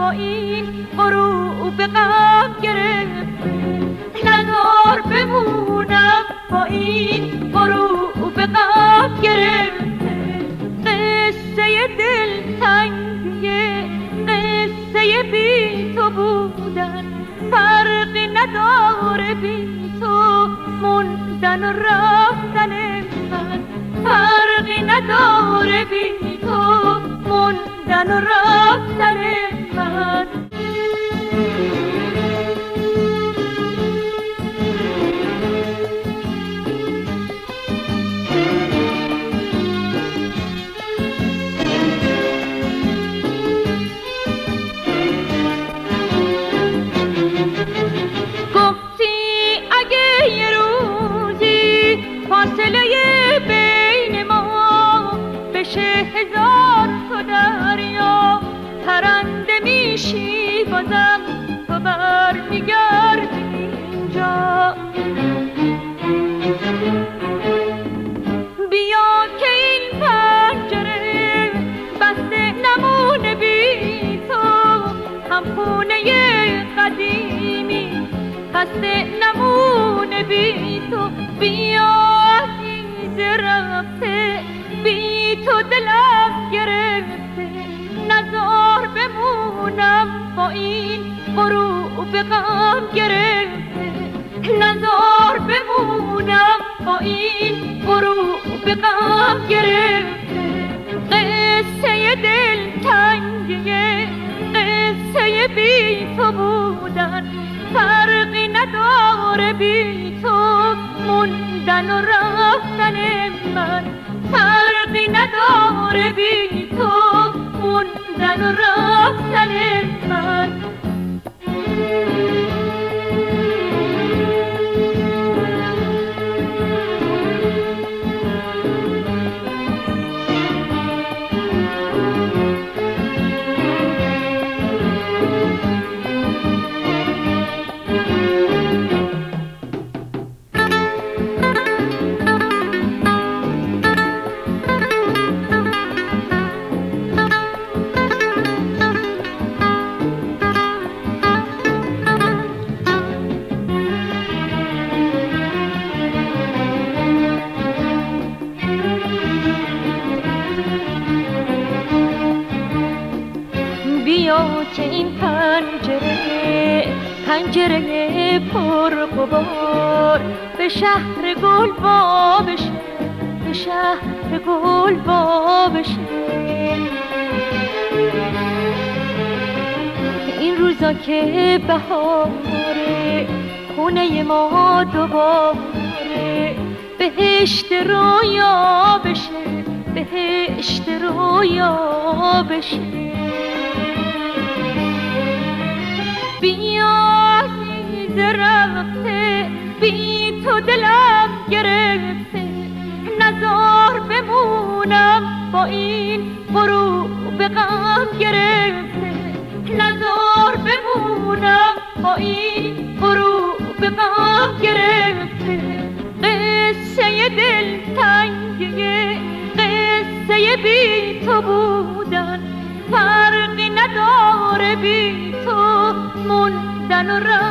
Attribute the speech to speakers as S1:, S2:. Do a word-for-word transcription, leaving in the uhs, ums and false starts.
S1: با این غروب غم گرفته، نزار بمونم با این غروب غم گرفته. قصه دلتنگی قصه بی تو بودن، فرقی نداره بی تو موندن و رفتن من، فرقی نداره بی تو موندن و رفتن من. فاصله بین ما بشه هزار تا دریا، پرنده میشی بازم تو برمیگردی اینجا. بیا که این پنجره بسته نمونه بی تو، هم خونه قدیمی بسته نمونه بی تو. بیا رفته بی تو دلم گرفته، نزار بمونم با این غروب غم گرفته، نزار بمونم با این غروب غم گرفته. قصه دلتنگی قصه بی تو بودن، فرقی نداره بی تو موندن و رفتن من، فرقی نداره بی تو موندن و رفتن من. بیا که این پنجره پنجره پر غبار به شهر گل وا بشه، به شهر گل وا بشه. این روزا که بهاره خونه ما دوباره بهشت رویا بشه، بهشت رویا بشه. بیا رفته بی تو دلم گرفته، نزار بمونم با این غروب غم گرفته، نزار بمونم با این غروب غم گرفته. قصه دلتنگی قصه بی تو بودن، فرقی نداره بی تو موندن و